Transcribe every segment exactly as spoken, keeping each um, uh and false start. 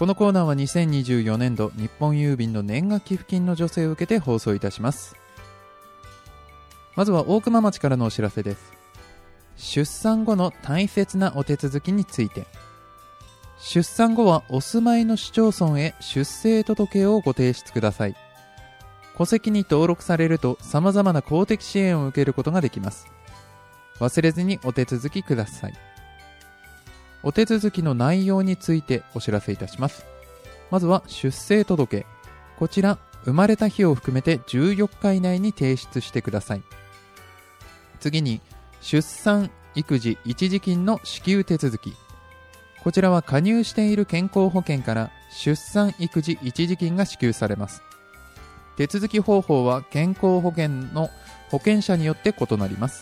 このコーナーはにせんにじゅうよねんど日本郵便の年賀寄付金の助成を受けて放送いたします。まずは大熊町からのお知らせです。出産後の大切なお手続きについて。出産後はお住まいの市町村へ出生届をご提出ください。戸籍に登録されると様々な公的支援を受けることができます。忘れずにお手続きください。お手続きの内容についてお知らせいたします。まずは出生届。こちら生まれた日を含めてじゅうよっか以内に提出してください。次に出産育児一時金の支給手続き。こちらは加入している健康保険から出産育児一時金が支給されます。手続き方法は健康保険の保険者によって異なります。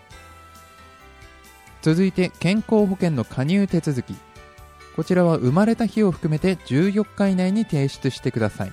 続いて健康保険の加入手続き。こちらは生まれた日を含めてじゅうよっか以内に提出してください。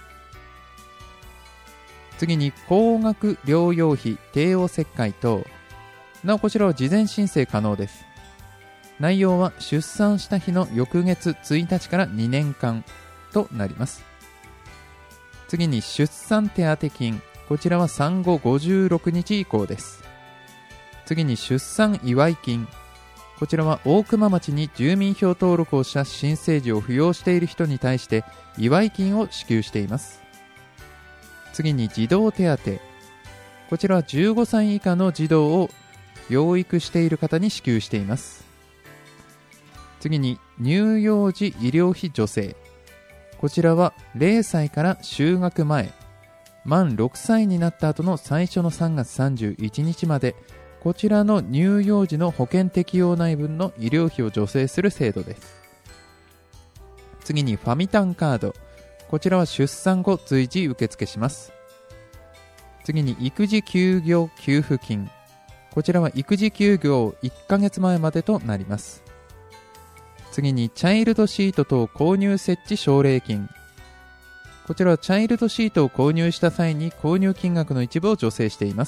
次に高額療養費帝王切開等。なおこちらは事前申請可能です。内容は出産した日の翌月ついたちからにねんかんとなります。次に出産手当金。こちらは産後ごじゅうろくにち以降です。次に出産祝い金。こちらは大熊町に住民票登録をした新生児を扶養している人に対して祝い金を支給しています。次に児童手当。こちらはじゅうごさい以下の児童を養育している方に支給しています。次に乳幼児医療費助成。こちらはれいさいから就学前、満ろくさいになった後の最初のさんがつさんじゅういちにちまで、こちらの乳幼児の保険適用内分の医療費を助成する制度です。次にファミタンカード。こちらは出産後随時受付します。次に育児休業給付金。こちらは育児休業いっかげつまえまでとなります。次にチャイルドシート等購入設置奨励金。こちらはチャイルドシートを購入した際に購入金額の一部を助成しています。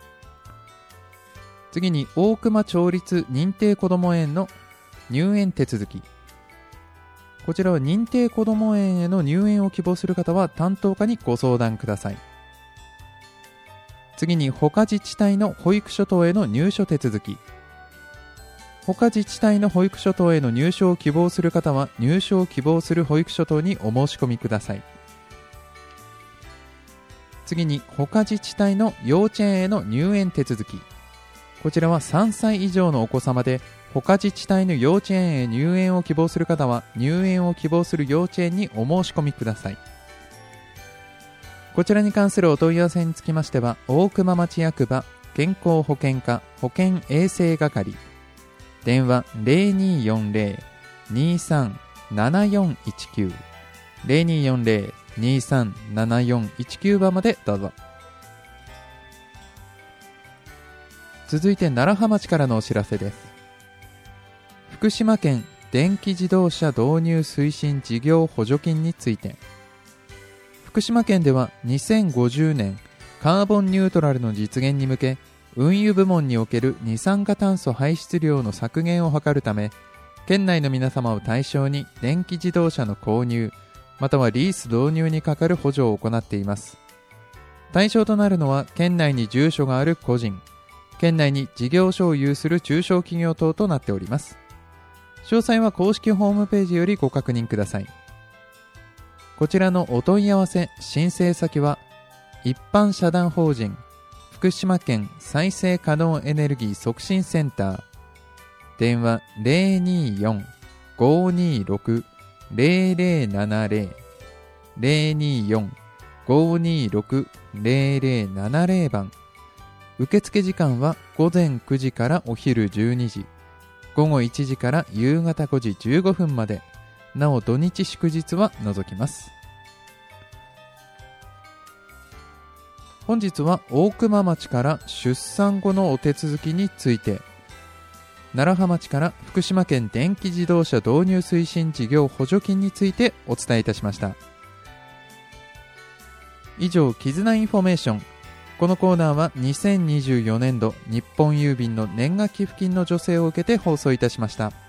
次に大熊町立認定こども園の入園手続き。こちらは認定こども園への入園を希望する方は担当課にご相談ください。次に他自治体の保育所等への入所手続き。他自治体の保育所等への入所を希望する方は入所を希望する保育所等にお申し込みください。次に他自治体の幼稚園への入園手続き。こちらはさんさい以上のお子様で他自治体の幼稚園へ入園を希望する方は入園を希望する幼稚園にお申し込みください。こちらに関するお問い合わせにつきましては大熊町役場健康保険課保健衛生係電話 ゼロにーよんゼロ にーさん ななよんいちきゅう ゼロにーよんゼロ にーさん ななよんいちきゅう 番までどうぞ。続いて楢葉町からのお知らせです。福島県電気自動車導入推進事業補助金について。福島県ではにせんごじゅうねんカーボンニュートラルの実現に向け運輸部門における二酸化炭素排出量の削減を図るため、県内の皆様を対象に電気自動車の購入またはリース導入にかかる補助を行っています。対象となるのは県内に住所がある個人、県内に事業所を有する中小企業等となっております。詳細は公式ホームページよりご確認ください。こちらのお問い合わせ申請先は一般社団法人福島県再生可能エネルギー促進センター電話 ゼロにーよん ごーにーろく ゼロゼロななゼロ ゼロにーよん ごーにーろく ゼロゼロななゼロ 番。受付時間は午前くじからお昼じゅうにじ、午後いちじから夕方ごじじゅうごふんまで、なお土日祝日は除きます。本日は大熊町から出産後のお手続きについて、楢葉町から福島県電気自動車導入推進事業補助金についてお伝えいたしました。以上、絆インフォメーション。このコーナーはにせんにじゅうよねんど日本郵便の年賀寄付金の助成を受けて放送いたしました。